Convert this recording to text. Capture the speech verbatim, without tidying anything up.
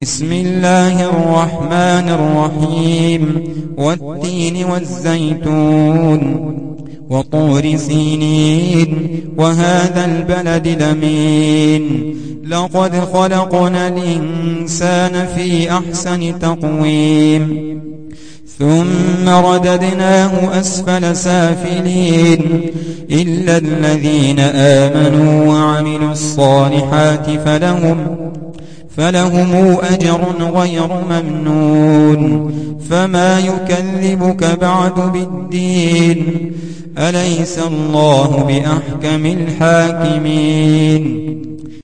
بسم الله الرحمن الرحيم والتين والزيتون وطور سينين وهذا البلد الأمين لقد خلقنا الإنسان في أحسن تقويم ثم رددناه أسفل سافلين إلا الذين آمنوا وعملوا الصالحات فلهم فلهم أجر غير ممنون فما يكذبك بعد بالدين أليس الله بأحكم الحاكمين